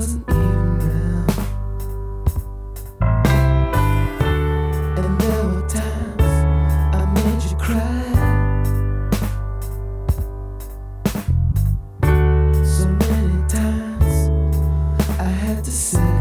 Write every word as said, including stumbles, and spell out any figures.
wasn't even round. And there were times I made you cry. So many times I had to say